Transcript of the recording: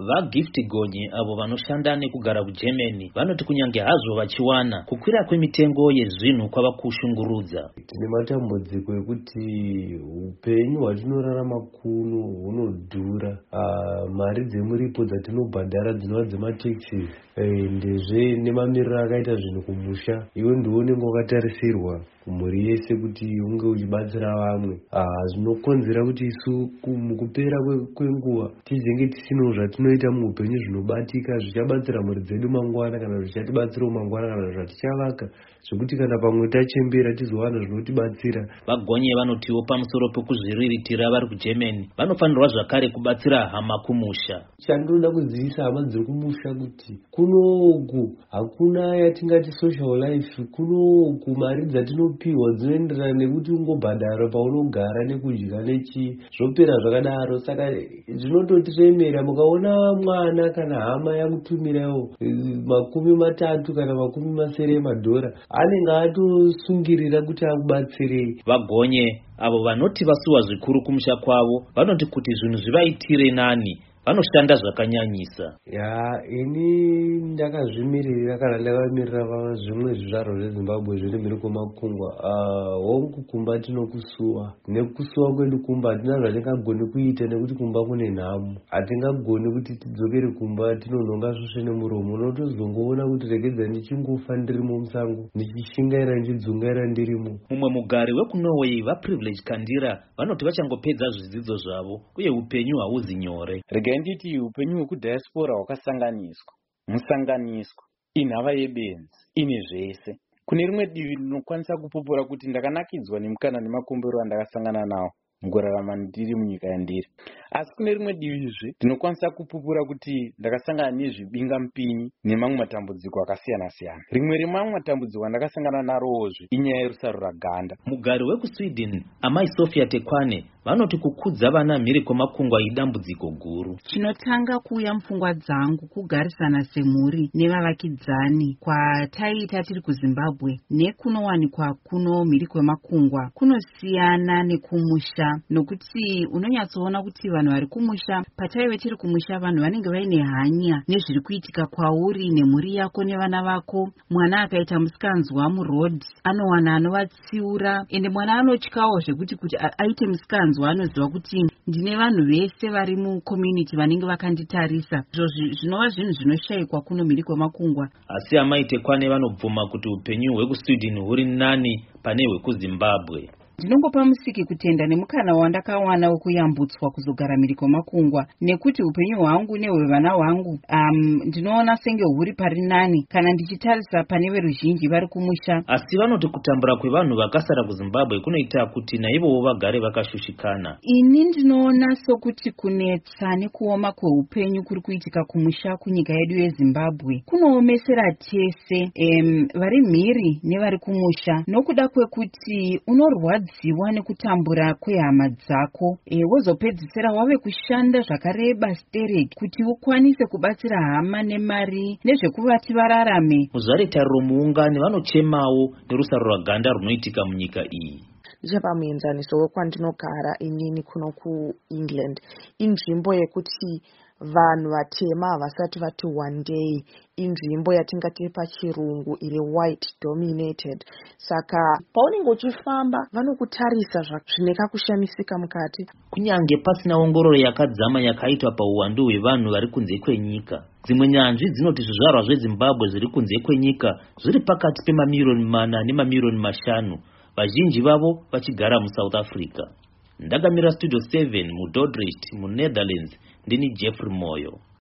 VaGift Gonye avo vanoshanda nekugara kuGermany vanoti kunyange hazvo vachiwana kukwira kwemitengo yezvinhu kwava kushungurudza. Tine matambudziko ekuti upenyu hwatinorarama kuno hunodhura. Mari dzemuripo dzatinobhadhara dzinova dzemataxes ndezve nemamiriro akaita zvinhu kumusha. Iwe ndiwonenge wakatarisirwa kumhuri yese kuti unge uchibatsira vamwe. Zvinokonzera kuti isu mukupera kwenguva tizenge tisino zvatinoita muupenyu zvinobatika zvichabatsira mhuri dzedu mangwana kana zvichatibatsirawo mangwana kana zvatichavaka zvekuti kana pamwe tachembera tizowana zvinotibatsira. VaGonye vanotiwo pamusoro pekuzviriritira vari kuGermany vanofanirwa zvakare kubatsira hama kumusha. Chandinoda kuziisa hama dziri kumusha kuti kunoku hakuna yatingati social life. Kunoku mari dzatinopiwa dzinoenderana nekuti ungobhadhara paunogara nekudya nechi zvopera zvakadaro. Saka zvinototiremera mukaona mwana kana hama yakutumirawo 30 kana 40 emadhora anenge atosungirira kuti akubatsirei. VaGonye avo vanoti vasuwa zvikuru kumusha kwavo vanoti kuti zvinhu zvivaitire nani vanoshanda zvakanyanyisa. Ini ndakazvimirira kana ndakamirira zvimwe zvizvarwa zveZimbabwe zviri mhiri kwemakungwa. Hongu kumba tinokusuwa, nekusuwa kwedu kumba hatina zvatingagoni kuita nekuti kumba kune nhamo. Hatingagoni kuti tidzokere kumba tinonhonga svosve nemuromo. Unotozongoona kuti regedza ndichingofa ndirimo musango ndichishingaira ndichidzungaira ndirimo. Mumwe mugari wekuNorway vaPrivilege Kandira vanoti vachangopedza zvidzidzo zvavo uye upenyu hauzi nyore. Nditi upenyu hwekudiaspora hwakasanganiswa, musanganiswa, inhava yebenzi, ine zvese. Kune rimwe divi ndinokwanisa kupupura kuti ndakanakidzwa nemukana nemakumbiro andakasangana nawo mukurarama ndiri munyika yandiri. Asi kune rimwe divizve ndinokwanisa kupupura kuti ndakasangana nezvibinga mupinyi nemamwe matambudziko akasiyana siyana. Rimwe remamwe matambudziko andakasangana narowozve inyaya yerusaro raganda. Mugari wekuSweden Amai Sofia Tekwane vanoti kukudza vana mhiri kwemakungwa idambudziko guru. Chinotanga kuuya mupfungwa dzangu kugarisana semhuri nevavakidzani kwataita tiri kuZimbabwe nekunowanikwa kuno mhiri kwemakungwa kunosiyana nekumusha, nokuti unonyatsoona kuti vanhu vari kumusha, pataive tiri kumusha vanhu vanenge vaine hanya nezviri kuitika kwauri nemhuri yako nevana vako. Mwana akaita musikanzwa murodhi anowana anovatsiura, ende mwana anotyawo zvekuti kuti aite musikanzwa anoziva kuti ndine vanhu vese vari mucommunity vanenge vakanditarisa. Zvinova zvinhu zvinoshayikwa kuno mhiri kwemakungwa. Asi Amai Tekwane vanobvuma kuti upenyu hwekuSweden huri nani pane hwekuZimbabwe. Ndinongopa musiki kutenda nemukana wandakawana wekuyambutswa kuzogara mhiri kwemakungwa, nekuti upenyu hwangu nehwevana vangu ndinoona senge huri pari nani kana ndichitarisa pane veruzhinji vari kumusha. Asi vanoti kutambura kwevanhu vakasara kuZimbabwe kunoita kuti naivowo vagare vakashushikana. Ini ndinoona sokuti kunetsa nekuoma kweupenyu kuri kuitika kumusha kunyika yedu yeZimbabwe kunoomesera tese vari mhiri nevari kumusha, nokuda kwekuti unorwadza ziwa nekutambura kwehama dzako, wozopedzisira wave kushanda zvakareba stereki kuti ukwanise kubatsira hama nemari nezvekuvati vararame. Muzvaretariro muungano vanochemawo nerusaro rwaganda runoitika munyika iyi. Ndichapamuenzaniso wekwandinogara inini kuno kuEngland, inzvimbo yekuti vanhu vatema havasati vati one day, inzvimbo yatingati pachirungu iri white dominated. Saka paunenge uchifamba vanokutarisa zvinekakushamisika mukati. Kunyange pasina ongororo yakadzama yakaitwa pauwandu hwevanhu vari kunze kwenyika. Dzimwe nyanzvi dzinoti zvizvarwa zveZimbabwe zviri kunze kwenyika zviri pakati pemamiliyoni 4 nemamiliyoni 5, vazhinji vavo vachigara muSouth Africa. Ndakamira Studio 7 muDordrecht muNetherlands ndini Jeffrey Moyo.